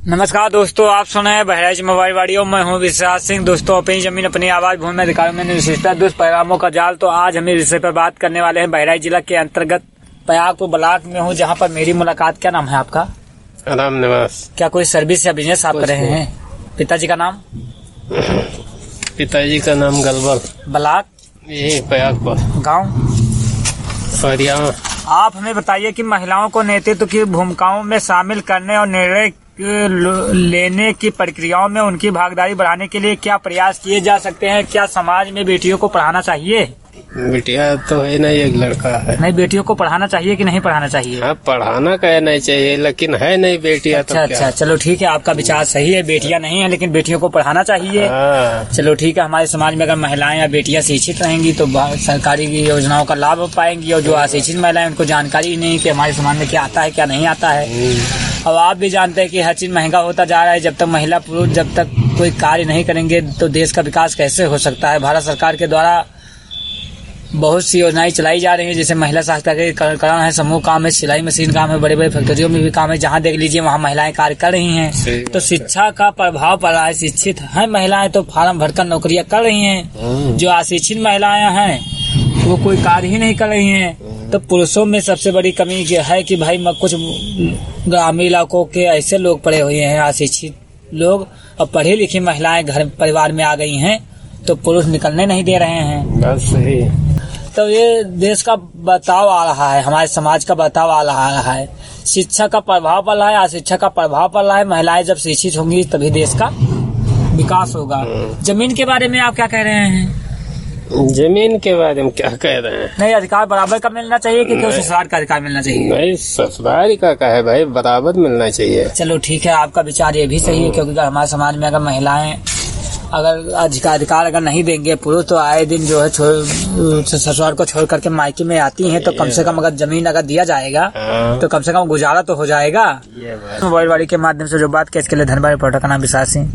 नमस्कार दोस्तों, आप सुन रहे हैं बहराइच मोबाइल वाड़ी और मैं हूं विश्वास सिंह। दोस्तों, अपनी जमीन अपनी आवाज भूमि में अधिकारों में विशेषता दुष्परिणामों का जाल। तो आज हम इस विषय पर बात करने वाले हैं। बहराइच जिला के अंतर्गत पयागपुर ब्लॉक में हूं, जहां पर मेरी मुलाकात। क्या नाम है आपका? राम निवास। क्या कोई सर्विस या बिजनेस आप कर रहे हैं? पिताजी का नाम? पिताजी का नाम गलबल। ब्लॉक? यही पयागपुर। गाँव? फरिया। आप हमें बताइए कि महिलाओं को नेतृत्व की भूमिकाओं में शामिल करने और निर्णय लेने की प्रक्रियाओं में उनकी भागीदारी बढ़ाने के लिए क्या प्रयास किए जा सकते हैं? क्या समाज में बेटियों को पढ़ाना चाहिए? बेटिया तो है नहीं, एक लड़का है। नहीं, बेटियों को पढ़ाना चाहिए कि नहीं पढ़ाना चाहिए? हाँ, पढ़ाना कहना चाहिए, लेकिन है नहीं बेटिया। अच्छा, चलो ठीक है, आपका विचार सही है। बेटियां नहीं है लेकिन बेटियों को पढ़ाना चाहिए। चलो ठीक है। हमारे समाज में अगर महिलाएं या बेटियां शिक्षित रहेंगी तो सरकारी योजनाओं का लाभ पाएंगी, और जो अशिक्षित महिलाएं उनको जानकारी नहीं कि हमारे समाज में क्या आता है क्या नहीं आता है। अब आप भी जानते हैं कि हर चीज महंगा होता जा रहा है। जब तक महिला पुरुष जब तक कोई कार्य नहीं करेंगे तो देश का विकास कैसे हो सकता है? भारत सरकार के द्वारा बहुत सी योजनाएं चलाई जा रही हैं, जैसे महिला सशक्तिकरण है, समूह काम है, सिलाई मशीन काम है, बड़े बड़े फैक्ट्रियों में भी काम है। जहां देख लीजिए वहां महिलाएं कार्य कर रही हैं। तो शिक्षा का प्रभाव पड़ रहा है। शिक्षित है महिलाएं तो फार्म भरकर नौकरियां कर रही हैं। जो अशिक्षित महिलाएं हैं वो कोई कार्य ही नहीं कर रही हैं। तो पुरुषों में सबसे बड़ी कमी है कि भाई कुछ ग्रामीण इलाकों के ऐसे लोग पढ़े हुए हैं, अशिक्षित लोग, और पढ़ी लिखी महिलाएं घर परिवार में आ गई हैं तो पुरुष निकलने नहीं दे रहे हैं। बस सही। तो ये देश का बदलाव आ रहा है, हमारे समाज का बदलाव आ रहा है। शिक्षा का प्रभाव पड़ रहा है, अशिक्षा का प्रभाव पड़ रहा है। महिलाएं जब शिक्षित होंगी तभी देश का विकास होगा। जमीन के बारे में आप क्या कह रहे हैं? जमीन के बारे में क्या कह रहे हैं? नहीं, अधिकार बराबर का मिलना चाहिए कि केवल ससुराल का अधिकार मिलना चाहिए? नहीं, ससुराल का है भाई, बराबर मिलना चाहिए। चलो ठीक है, आपका विचार ये भी सही है, क्योंकि हमारे समाज में अगर महिलाएं अगर अधिकार अगर नहीं देंगे पुरुष, तो आए दिन जो है ससुराल को छोड़ करके मायके में आती हैं। तो कम से कम अगर जमीन अगर दिया जाएगा तो कम से कम गुजारा तो हो जाएगा। मोबाइल वाड़ी के माध्यम से जो बात की, इसके लिए धन्यवाद। रिपोर्टर का नाम विश्वास सिंह।